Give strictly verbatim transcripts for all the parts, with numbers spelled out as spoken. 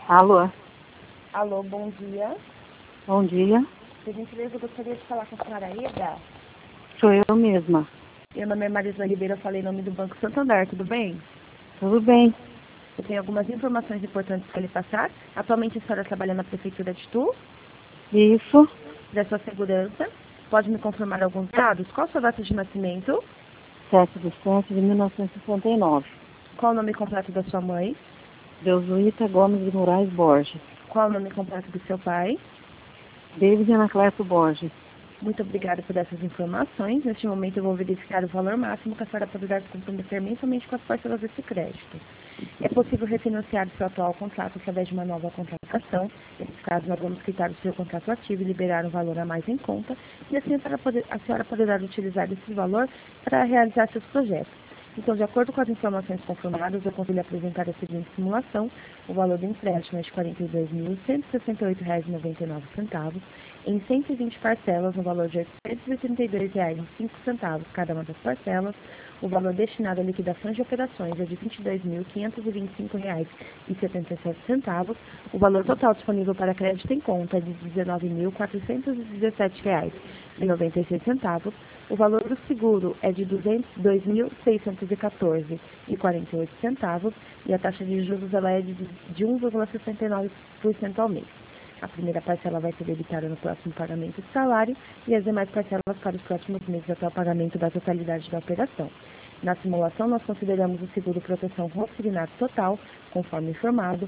Alô, Alô, bom dia. bom dia. Por gentileza, eu gostaria de falar com a senhora Eda. Sou eu mesma. Meu nome é Marisa Ribeiro, eu falei em nome do Banco Santander, tudo bem? Tudo bem? Eu tenho algumas informações importantes para lhe passar. Atualmente a senhora trabalha na Prefeitura de Itu, Isso, da sua segurança. Pode me confirmar alguns dados? Qual a sua data de nascimento? sete de sete de mil novecentos e sessenta e nove. Qual o nome completo da sua mãe? Deusuíta Gomes de Moraes Borges. Qual o nome completo do seu pai? David Anacleto Borges. Muito obrigada por essas informações. Neste momento eu vou verificar o valor máximo que a senhora poderá se comprometer mensalmente com as parcelas desse crédito. É possível refinanciar o seu atual contrato através de uma nova contratação. Nesse caso, nós vamos quitar o seu contrato ativo e liberar um valor a mais em conta. E assim a senhora, poder, a senhora poderá utilizar esse valor para realizar seus projetos. Então, de acordo com as informações confirmadas, eu consigo apresentar a seguinte simulação. O valor do empréstimo é de quarenta e dois mil, cento e sessenta e oito reais e noventa e nove centavos, em cento e vinte parcelas, no valor de oitocentos e trinta e dois reais e cinco centavos cada uma das parcelas. O valor destinado a liquidações de operações é de vinte e dois mil, quinhentos e vinte e cinco reais e setenta e sete centavos. O valor total disponível para crédito em conta é de dezenove mil, quatrocentos e dezessete reais e noventa e seis centavos. O valor do seguro é de duzentos e dois mil, seiscentos e quatorze reais e quarenta e oito centavos e a taxa de juros ela é de um vírgula sessenta e nove por cento ao mês. A primeira parcela vai ser debitada no próximo pagamento de salário e as demais parcelas para os próximos meses até o pagamento da totalidade da operação. Na simulação, nós consideramos o seguro proteção consignado total, conforme informado.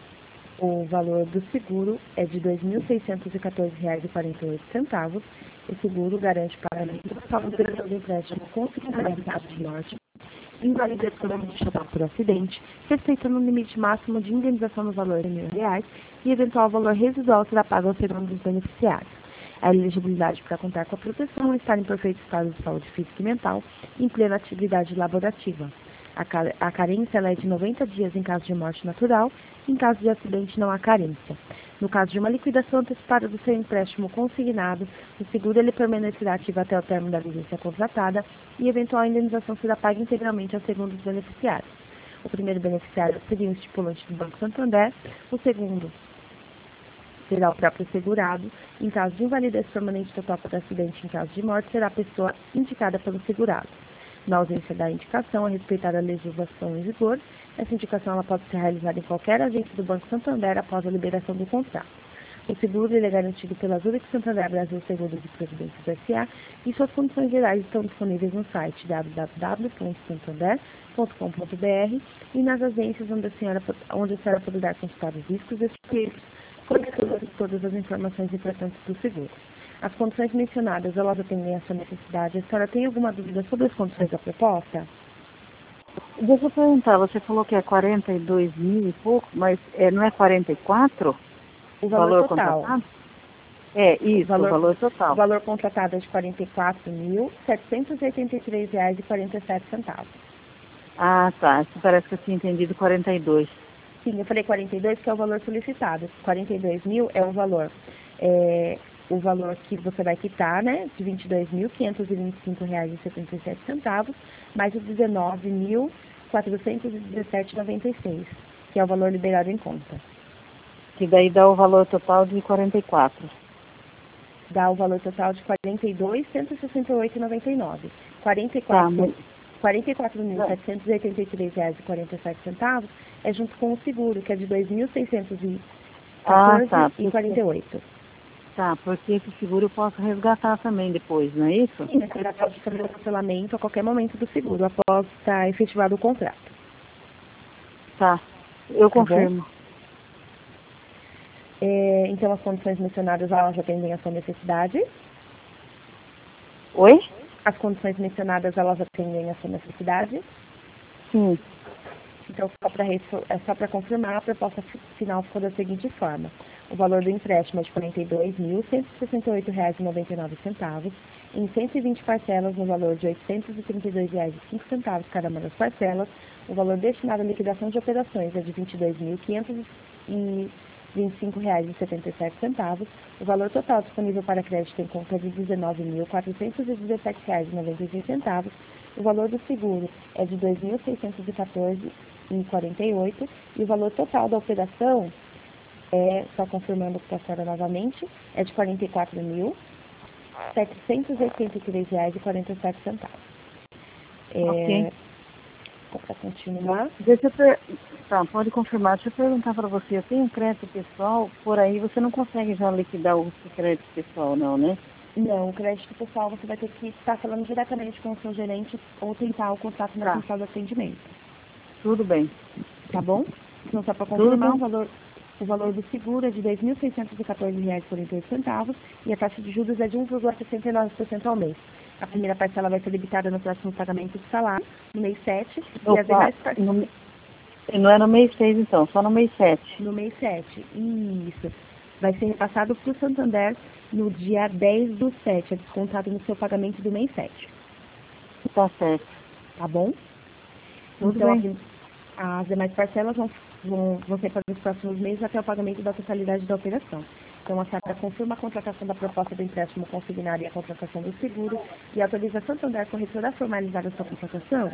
O valor do seguro é de dois mil seiscentos e quatorze reais e quarenta e oito centavos. O seguro garante o pagamento total do duração do empréstimo consignado em caso de morte, invalidez totalmente total por acidente, respeitando o limite máximo de indenização no valor de mil reais e eventual valor residual será pago ao segundo dos beneficiários. A elegibilidade para contar com a proteção é estar em perfeito estado de saúde física e mental e em plena atividade laborativa. A, car a carência ela é de noventa dias em caso de morte natural, em caso de acidente não há carência. No caso de uma liquidação antecipada do seu empréstimo consignado, o seguro ele permanecerá ativo até o término da vigência contratada e eventual indenização será paga integralmente ao segundo dos beneficiários. O primeiro beneficiário seria o estipulante do Banco Santander, o segundo será o próprio segurado. Em caso de invalidez permanente total por acidente em caso de morte, será a pessoa indicada pelo segurado. Na ausência da indicação, a respeitar a legislação em vigor, essa indicação ela pode ser realizada em qualquer agência do Banco Santander após a liberação do contrato. O seguro ele é garantido pela Zurich Santander Brasil Seguros e Previdências S A e suas condições gerais estão disponíveis no site w w w ponto santander ponto com ponto b r e nas agências onde a senhora, onde a senhora poderá consultar os riscos e riscos, coletar todas as informações importantes do seguro. As condições mencionadas, elas atendem a sua necessidade. A senhora tem alguma dúvida sobre as condições da proposta? Deixa eu perguntar, você falou que é quarenta e dois mil e pouco, mas é, não é quarenta e quatro? O valor, valor total. Contratado? É, isso, o valor, o valor total. O valor contratado é de quarenta e quatro mil, setecentos e oitenta e três reais e quarenta e sete centavos. Ah, tá. Isso parece que eu tinha entendido quarenta e dois. Sim, eu falei quarenta e dois, que é o valor solicitado. quarenta e dois mil é o valor. É, o valor que você vai quitar, né, de vinte e dois mil, quinhentos e vinte e cinco reais e setenta e sete centavos, mais os dezenove mil, quatrocentos e dezessete reais e noventa e seis centavos, que é o valor liberado em conta. Que daí dá o valor total de quarenta e quatro. Dá o valor total de quarenta e dois mil, cento e sessenta e oito reais e noventa e nove centavos. quarenta e quatro mil, quarenta e quatro mil, setecentos e oitenta e três reais e quarenta e sete centavos é junto com o seguro, que é de dois mil seiscentos e quatorze reais ah, tá. e quarenta e oito centavos. Tá, porque esse seguro eu posso resgatar também depois, não é isso? Sim, você pode fazer o cancelamento a qualquer momento do seguro, após estar efetivado o contrato. Tá, eu Tá confirmo. bom? É, então, as condições mencionadas, elas atendem a sua necessidade? Oi? As condições mencionadas, elas atendem a sua necessidade? Sim. Então, só para é só para confirmar, a proposta final ficou da seguinte forma. O valor do empréstimo é de quarenta e dois mil, cento e sessenta e oito reais e noventa e nove centavos, em cento e vinte parcelas no valor de oitocentos e trinta e dois reais e cinco centavos cada uma das parcelas. O valor destinado à liquidação de operações é de vinte e dois mil, quinhentos e vinte e cinco reais e setenta e sete centavos. O valor total disponível para crédito em conta é de dezenove mil, quatrocentos e dezessete reais e noventa e seis centavos. O valor do seguro é de dois mil seiscentos e quatorze reais e quarenta e oito centavos e o valor total da operação É, só confirmando para a senhora novamente, é de quarenta e quatro mil, setecentos e oitenta e três reais e quarenta e sete centavos. É, Ok. para continuar. Deixa eu per... Tá, pode confirmar. Deixa eu perguntar para você. Eu tenho crédito pessoal, por aí você não consegue já liquidar o seu crédito pessoal, não, né? Não, o crédito pessoal você vai ter que estar falando diretamente com o seu gerente ou tentar o contato na Tá. central de atendimento. Tudo bem. Tá bom? Então, só para Tudo confirmar, o bem. valor, o valor do seguro é de dois mil seiscentos e quatorze reais e quarenta e oito centavos e a taxa de juros é de um vírgula sessenta e nove por cento ao mês. A primeira parcela vai ser debitada no próximo pagamento do salário, no mês sete, e as Opa, demais par- no... não é no mês seis então, só no mês sete. no mês sete. Isso. Vai ser repassado para o Santander no dia dez do sete, é descontado no seu pagamento do mês sete. Tá certo. Tá bom? Tudo Então, a bem. prim- as demais parcelas vão, vão, vão ser para os próximos meses até o pagamento da totalidade da operação. Então, a senhora confirma a contratação da proposta do empréstimo consignado e a contratação do seguro e autoriza a Santander Corretora a formalizar a sua contratação.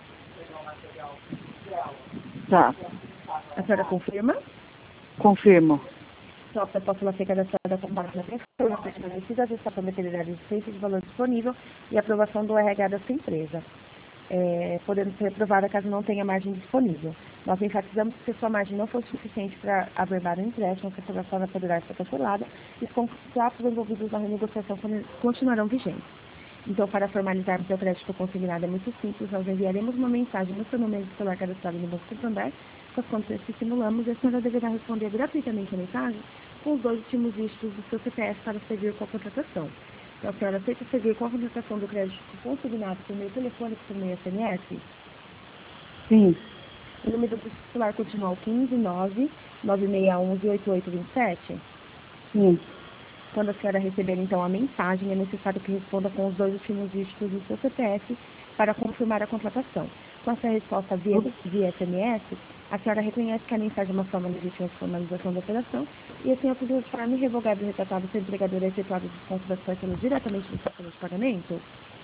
Tá. A senhora confirma? Confirmo. Então, a proposta ela fica cadastrada com base na informação fornecida, gestão prometerá de receita de valor disponível e aprovação do R H da sua empresa. É, podendo ser aprovada caso não tenha margem disponível. Nós enfatizamos que se sua margem não for suficiente para averbar o empréstimo, a aprovação poderá ser cancelada e os contratos envolvidos na renegociação continuarão vigentes. Então, para formalizar o seu crédito consignado é muito simples, nós enviaremos uma mensagem no seu número de celular cadastrado no Banco Santander, com as contas que simulamos, e a senhora deverá responder gratuitamente a mensagem com os dois últimos dígitos do seu C P F para seguir com a contratação. Então, a senhora aceita seguir com a contratação do crédito consignado por meio telefônico por meio S M S? Sim. O número do celular continua o quinze nove nove seis um um oito oito dois sete? Sim. Quando a senhora receber, então, a mensagem, é necessário que responda com os dois últimos dígitos do seu C P F para confirmar a contratação. Com essa resposta via, via S M S, a senhora reconhece que a mensagem é uma forma legítima de formalização da operação e, assim, autoriza de forma irrevogável e retratada o seu empregador a efetuar o desconto das parcelas diretamente do seu plano de pagamento?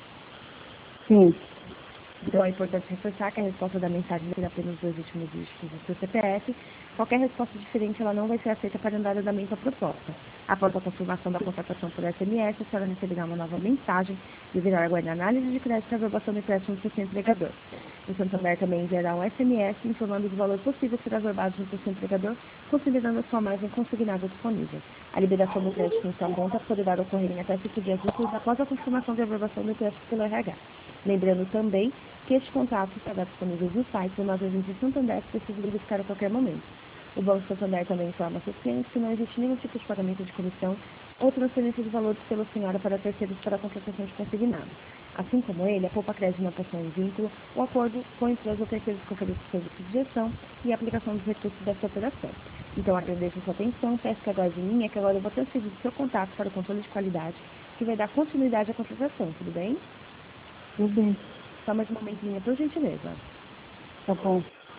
Sim. Então, é importante reforçar que a resposta da mensagem será apenas os dois últimos dígitos do seu C P F. Qualquer resposta diferente ela não vai ser aceita para dar andamento à proposta. Após a confirmação da contratação por S M S, a senhora receberá uma nova mensagem e deverá aguardar análise de crédito e aprovação do empréstimo do seu empregador. O Santander também enviará um S M S informando do valor possível ser averbado no seu empregador, considerando a sua margem consignada disponível. A liberação do crédito em sua conta poderá ocorrer em até cinco dias úteis após a confirmação de averbação do crédito pelo R H. Lembrando também que este contrato estará disponível no site do nosso agente Santander, que precisa verificar a qualquer momento. O Banco Santander também informa seus clientes que não existe nenhum tipo de pagamento de comissão ou transferência de valores pela senhora para terceiros para a contratação de consignado. Assim como ele, a Poupa Crédito não possui um vínculo ou acordo com empresas ou terceiros que oferecem serviço de gestão e aplicação dos recursos dessa operação. Então, agradeço a sua atenção, peço que aguarde em linha, que agora eu vou transferir o seu contato para o controle de qualidade, que vai dar continuidade à contratação, tudo bem? Tudo bem. Só mais um momentinho, por gentileza. Tá bom.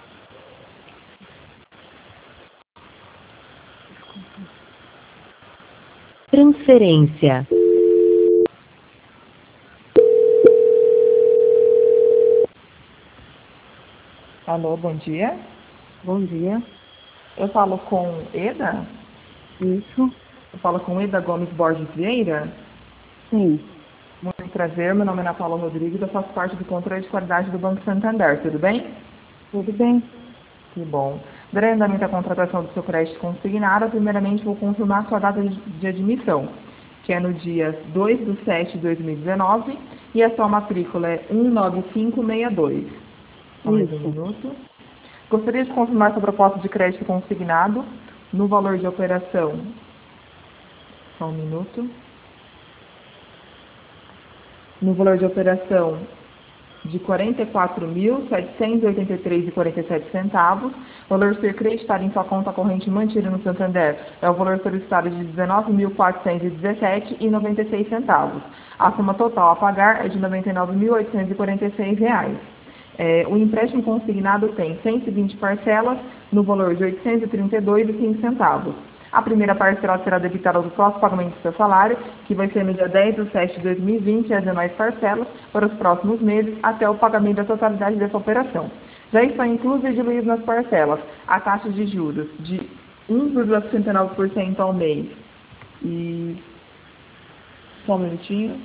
Transferência. Alô, bom dia. Bom dia. Eu falo com Eda? Isso. Eu falo com Eda Gomes Borges Vieira? Sim. Muito prazer, meu nome é Ana Paula Rodrigues, eu faço parte do controle de qualidade do Banco Santander, tudo bem? Tudo bem. Que bom. Durante o andamento da contratação do seu crédito consignado, primeiramente vou confirmar a sua data de, de admissão, que é no dia dois de setembro de dois mil e dezenove, e a sua matrícula é um nove cinco seis dois. Só mais um minuto. Gostaria de confirmar sua proposta de crédito consignado no valor de operação. Só um minuto. No valor de operação de quarenta e quatro mil, setecentos e oitenta e três reais e quarenta e sete centavos. O valor a ser creditado em sua conta corrente mantida no Santander é o valor solicitado de dezenove mil, quatrocentos e dezessete reais e noventa e seis centavos. A soma total a pagar é de noventa e nove mil, oitocentos e quarenta e seis reais. É, o empréstimo consignado tem cento e vinte parcelas no valor de oitocentos e trinta e dois reais e cinco centavos. A primeira parcela será debitada do próximo pagamento do seu salário, que vai ser no dia dez de setembro de dois mil e vinte, e as demais parcelas para os próximos meses, até o pagamento da totalidade dessa operação. Já estão inclusas e diluídas nas parcelas a taxa de juros de um vírgula sessenta e nove por cento ao mês. E só um minutinho.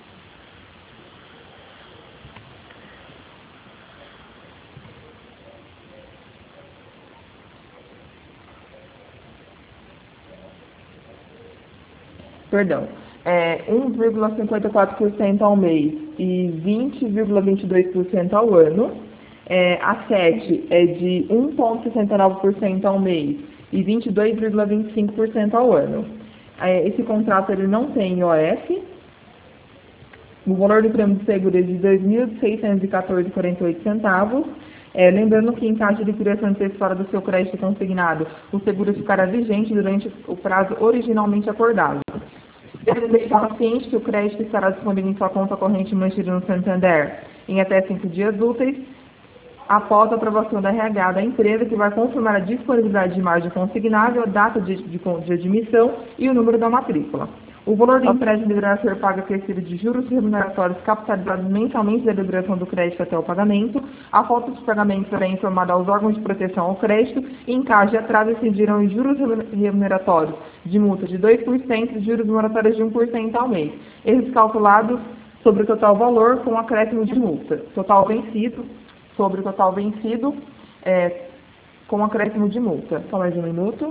Perdão, é um vírgula cinquenta e quatro por cento ao mês e vinte vírgula vinte e dois por cento ao ano. É, a sete é de um vírgula sessenta e nove por cento ao mês e vinte e dois vírgula vinte e cinco por cento ao ano. É, esse contrato ele não tem I O F. O valor do prêmio de seguro é de dois mil seiscentos e quatorze reais e quarenta e oito centavos. É, lembrando que em caso de liquidação antecipada do seu crédito consignado, o seguro ficará vigente durante o prazo originalmente acordado. Deve deixar ao paciente que o crédito estará disponível em sua conta corrente mantida no Santander em até cinco dias úteis, após a aprovação da R H da empresa, que vai confirmar a disponibilidade de margem consignável, a data de, de, de admissão e o número da matrícula. O valor do empréstimo deverá ser pago acrescido de juros remuneratórios capitalizados mensalmente da liberação do crédito até o pagamento. A falta de pagamento será informada aos órgãos de proteção ao crédito e, em caso de atraso, incidirão em juros remuneratórios de multa de dois por cento e juros moratórios de um por cento ao mês. Esses calculados sobre o total valor com acréscimo de multa. Total vencido, sobre o total vencido, é, com acréscimo de multa. Só mais um minuto.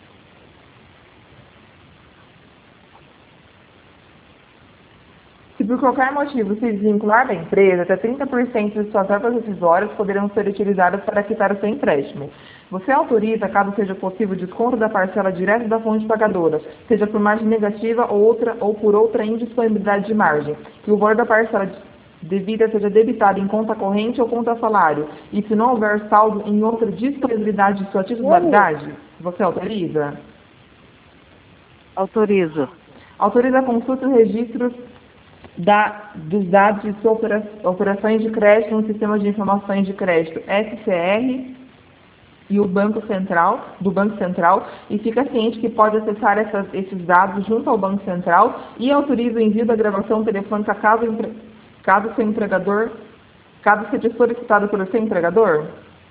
Se por qualquer motivo se desvincular da empresa, até trinta por cento de suas verbas rescisórias poderão ser utilizadas para quitar o seu empréstimo. Você autoriza, caso seja possível, o desconto da parcela direto da fonte pagadora, seja por margem negativa ou, outra, ou por outra indisponibilidade de margem, que o valor da parcela devida seja debitado em conta corrente ou conta salário, e se não houver saldo em outra disponibilidade de sua titularidade, você autoriza? Autorizo. Autoriza a consulta e registros Da, dos dados de suas opera, operações de crédito no Sistema de Informações de Crédito S C R e o Banco Central, do Banco Central, e fica ciente que pode acessar essas, esses dados junto ao Banco Central e autoriza o envio da gravação telefônica caso, caso seu empregador, caso seja solicitado pelo seu empregador?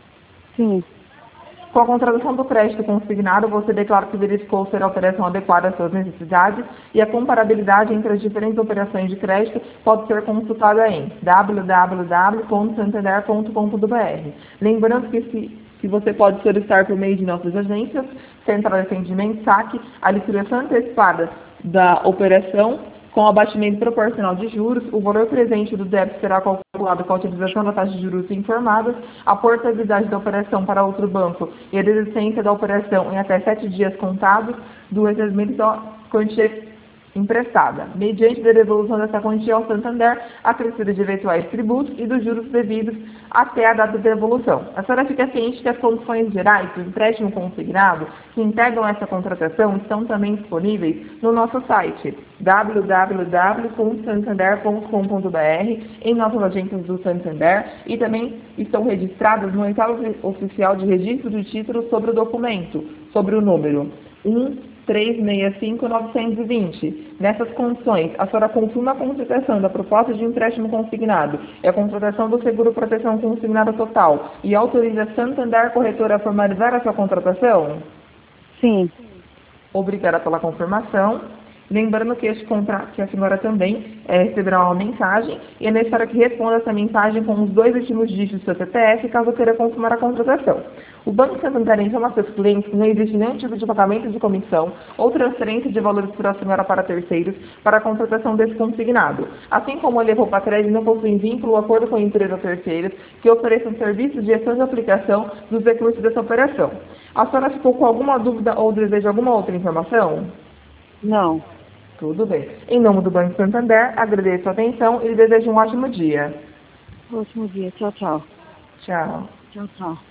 Sim. Com a contratação do crédito consignado, você declara que verificou ser a operação adequada às suas necessidades e a comparabilidade entre as diferentes operações de crédito pode ser consultada em w w w ponto santander ponto com ponto b r. Lembrando que, se, que você pode solicitar por meio de nossas agências, Central de Atendimento, saque, a liquidação antecipada da operação com abatimento proporcional de juros, o valor presente do débito será calculado com a utilização da taxa de juros informada, a portabilidade da operação para outro banco e a desistência da operação em até sete dias contados do recebimento da quantia emprestada, mediante a devolução dessa quantia ao Santander, acrescida de eventuais tributos e dos juros devidos até a data de devolução. A senhora fica ciente que as condições gerais do empréstimo consignado que integram essa contratação estão também disponíveis no nosso site w w w ponto santander ponto com ponto b r, em nossas agências do Santander, e também estão registradas no edital oficial de registro de títulos sobre o documento, sobre o número um três seis cinco nove dois zero. Nessas condições, a senhora confirma a contratação da proposta de empréstimo consignado e a contratação do seguro proteção consignado total e autoriza a Santander Corretora a formalizar a sua contratação? Sim. Obrigada pela confirmação. Lembrando que este contrato, que a senhora também é, receberá uma mensagem e é necessário que responda essa mensagem com os dois últimos dígitos do seu C P F, caso queira confirmar a contratação. O Banco Santander informa aos seus clientes que não existe nenhum tipo de pagamento de comissão ou transferência de valores por a senhora para terceiros para a contratação desse consignado. Assim como ele levou para crédito, não possui vínculo ou acordo com empresas terceiras que ofereçam serviços de gestão de aplicação dos recursos dessa operação. A senhora ficou com alguma dúvida ou deseja alguma outra informação? Não. Tudo bem. Em nome do Banco Santander, agradeço a atenção e lhe desejo um ótimo dia. Ótimo dia. Tchau, tchau. Tchau. Tchau, tchau.